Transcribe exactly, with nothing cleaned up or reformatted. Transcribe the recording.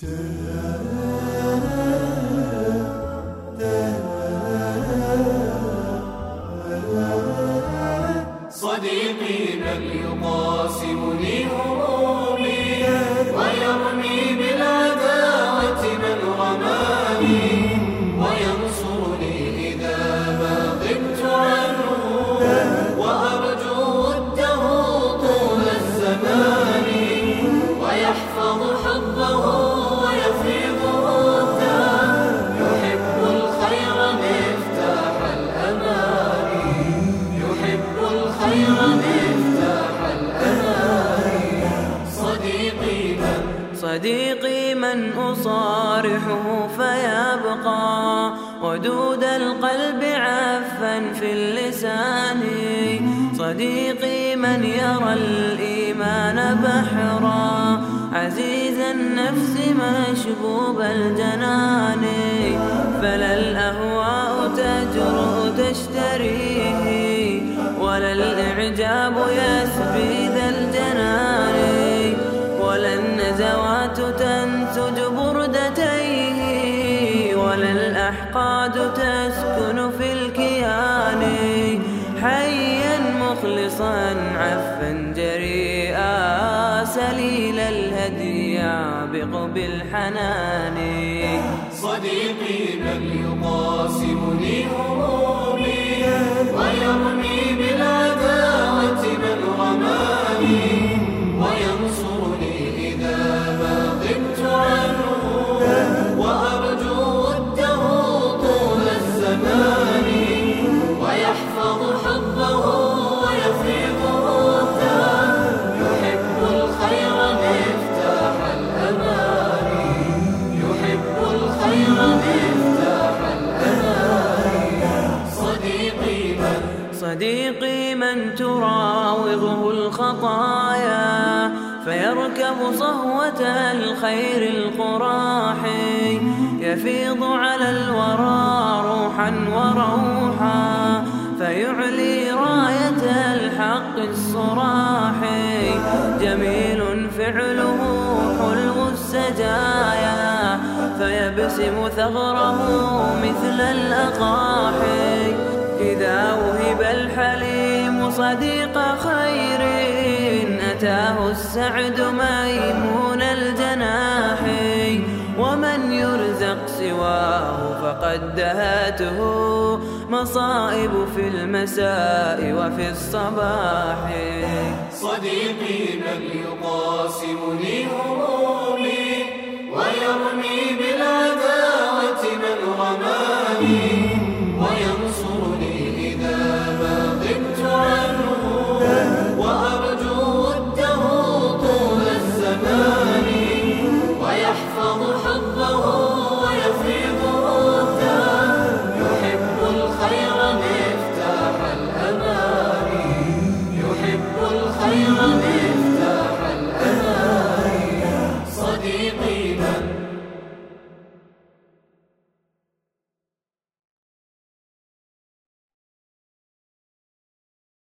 صديقي من يقاسمني همومي ويرمي بالعداوة من رماني وينصرني إذا ما غبت عنه وأرجو وده طول الزمان ويحفظ حبه ويفيض وده يحب الخير مفتاح الأمان يحب الخير مفتاح الأمان صديقي من صديقي من أصارحه فيبقى ودود القلب عفا في اللسان صديقي من يرى الإيمان بحرا عزيز النفس مشبوب الجنان فلا الأهواء تجرؤ تشتريه ولا الإعجاب يسبي ذا الجنان ولا النزوات تنسج بردتيه ولا الأحقاد تسكن في الكيان حيا مخلصا عفا جريئا سليل الهدي يعبق بالحنان صديقي من يقاسمني همومي ويرمي بالعداوة من رماني وينصرني إذا ما غبت عنه وأرجو وده طول الزمان ويحفظ حبه ويفيض وده يحب الخير مفتاح الأمان يحب الخير مفتاح الأمان صديقي من صديقي من تراوغه الخطايا فيركب صهوة الخير القراحي يفيض على الورى روحا وروحا فيعلي راية الحق الصراحي جميل فعله حلو السجايا فيبسم ثغره مثل الأقاحي إذا وهب الحليم صديق خير أتاه السعد ميمون الجناح ومن يرزق سواه فقد دهاته مصائب في المساء وفي الصباح صديقي من يقاسمني همومي